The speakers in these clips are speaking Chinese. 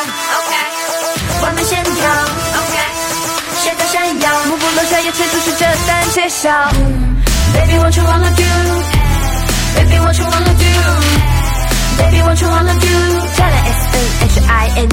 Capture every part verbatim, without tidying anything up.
，OK， 完美线条 ，OK， 线条闪耀，幕布落下也吹出是这般揭晓。Baby want you wanna do，Baby want you wanna do，Baby want you wanna do， 加了 S N H I N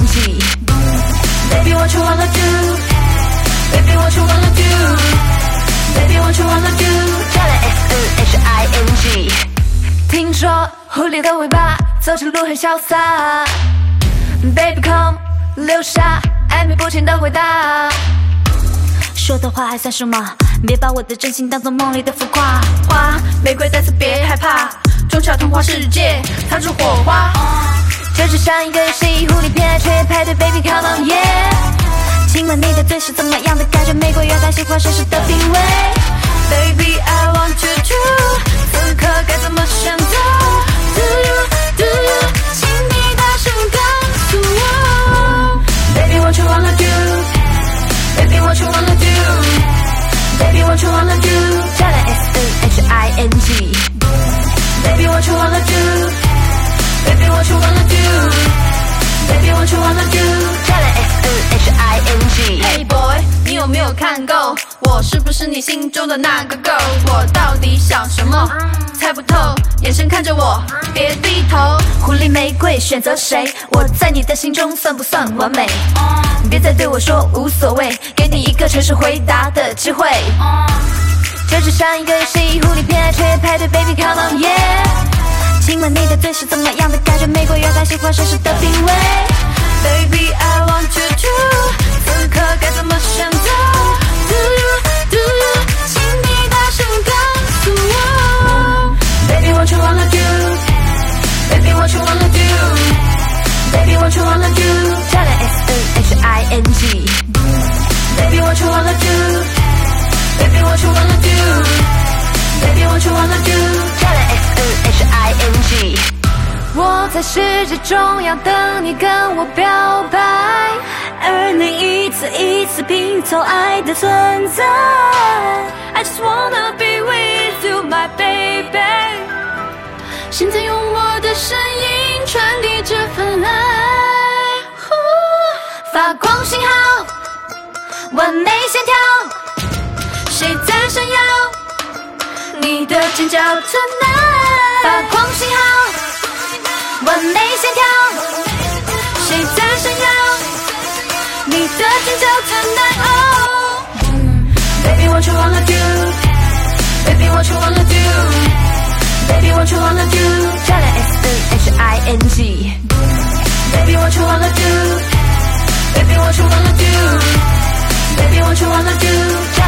G。Baby want you wanna do，Baby want you wanna do，Baby want you wanna do， 加了 S N H I N G。听说狐狸的尾巴走起路很潇洒 ，Baby come 留下暧昧不清的回答。说的话还算数吗？别把我的真心当作梦里的浮夸。花玫瑰在此别害怕，中巧童话世界擦出火花。这只像一个游戏，狐狸偏爱却派对 ，Baby come on yeah。亲吻你的嘴是怎么样的感觉？玫瑰越大喜欢绅士的品味。Baby I want you to， 此刻该怎么选择 ？Do you do you， 请你大声告诉我。Baby what you wanna do，Baby what you wanna do，Baby what you wanna do， 加了 S N H I N G。Baby what you wanna do，Baby what you wanna do，Baby what you wanna do， 加了 S N H I N G。Hey boy， 你有没有看够？我是不是你心中的那个 girl？ 我到底想什么？猜不透，眼神看着我，别低头。狐狸玫瑰选择谁？我在你的心中算不算完美？别再对我说无所谓，给你一个诚实回答的机会。这只像一个游戏，狐狸偏爱却派对 ，Baby come on yeah。亲吻你的嘴是怎么样的感觉？玫瑰越大喜欢绅士的品味。Baby I want you to， 此刻该怎么选择 ？Do you do you， 请你大声告诉我。Baby what you wanna do，Baby what you wanna do，Baby what you wanna do， 加了 S N H I N G。Baby what you wanna do，Baby what you wanna do，Baby what you wanna do， 加了 S N H I N G。我在世界中央等你跟我表白，而你一次一次拼凑爱的存在。I just wanna be with you, my baby。现在用我的声音传递这份爱，发光信号，完美线条，谁在闪耀？你的尖叫 tonight， 发光信号，完美线条，谁在闪耀？你的尖叫 tonight， oh Baby what you wanna do，Baby what you wanna do，Baby what you wanna do， 加了 S N H I N G。Baby what you wanna do，Baby what you wanna do，Baby what you wanna do。